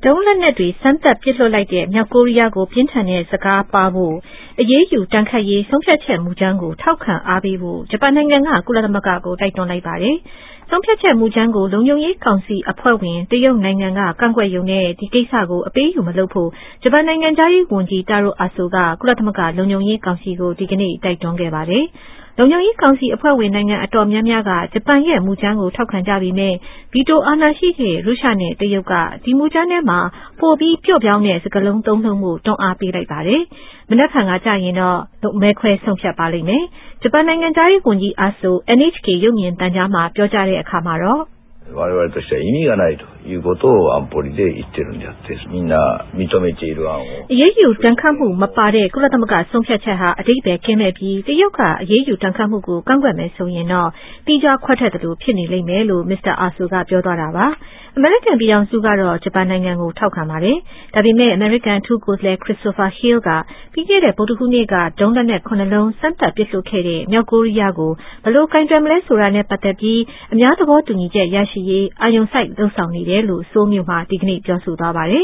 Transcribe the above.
ဒုံးလက်နက်တွေစမ်းသပ်ပစ်လွှတ်လိုက်တဲ့မြောက်ကိုရီးယားကိုပြင်းထန်တဲ့စကားပါဖို့အရေးယူတန်ခတ်ရေးဆုံးဖြတ်ချက်မူကြမ်းကိုထောက်ခံအားပေးဖို့ဂျပန်နိုင်ငံကကုလသမဂ္ဂကိုတိုက်တွန်းလိုက်ပါတယ်။ဆုံးဖြတ်ချက်မူကြမ်းကိုလုံခြုံရေးကောင်စီအဖွဲ့ဝင်တရုတ်နိုင်ငံကကန့်ကွက်ရုံနဲ့ဒီကိစ္စကိုအပေးယူမလုပ်ဖို့ဂျပန်နိုင်ငံသားရေးဝန်ကြီးတာရိုအာဆိုကကုလသမဂ္ဂလုံခြုံရေးကောင်စီကိုဒီကနေ့တိုက်တွန်းခဲ့ပါတယ်။လုံခြုံရေးကောင်စီအဖွဲ့ဝင်နိုင်ငံအတော်များများကဂျပန်ရဲ့မူကြမ်းကိုထောက်ခံကြပေမဲ့ဗီတိုအာဏာရှိတဲ့ရုရှားနဲ့တရုတ်ကဒီမူကြမ်းထဲမှာပိုပြီးပျော့ပြောင်းတဲ့စကားလုံးသုံးနှုန်းမှုတွန်းအားပေးလိုက်ပါတယ်။မနက်ဖြန်ကကြာရင်တော့မဲခွဲဆုံးဖြတ်ပါလိမ့်မယ်။ဂျပန်နိုင်ငံသားရေးဝန်ကြီးအာဆို NHK ရုပ်မြင်သံကြားမှာပြောကြားတဲ့အခါမှာတော့我々としては意味がないということを安保理で言ってるんであってみんな認めている案をအရေးယူတန်ခတ်မှုမပါတဲ့ကုလသမဂ္ဂဆုံးဖြတ်ချက်ဟာအဓိပ္ပာယ်ကင်းမဲ့ပြီးတရုတ်ကအရေးယူတန်ခတ်မှုကိုကန့်ကွက်မယ်ဆိုရင်တော့တိကျခွက်ထက်သလိုဖြစ်နေလိမ့်မယ်လို့မစ္စတာအာဆိုကပြောသွားတာပါအမေရိကန်ပြည်ထောင်စုကတော့ဂျပန်နိုင်ငံကိုထောက်ခံပါတယ်ဒါပေမဲ့အမေရိကန်ထူးကိုယ်စားလှယ်ခရစ္စတိုဖာဟေးလ်ကပြီးခဲ့တဲ့ဗုဒ္ဓဟူးနေ့ကဒုံးလက်နက်9လုံးစမ်းသပ်ပစ်လွှတ်ခဲ့တဲ့မြောက်ကိုရီးယားကိုဘယ်လိုကင်တွယ်မလဲဆိုတာနဲ့ပတ်သက်ပြီးအများသဘောတူညီချက်ရရှိရေးအာရုံစိုက်လှုံ့ဆော်နေတယ်လို့ဆိုးမြို့မှာဒီကနေ့ပြောဆိုသွားပါတယ်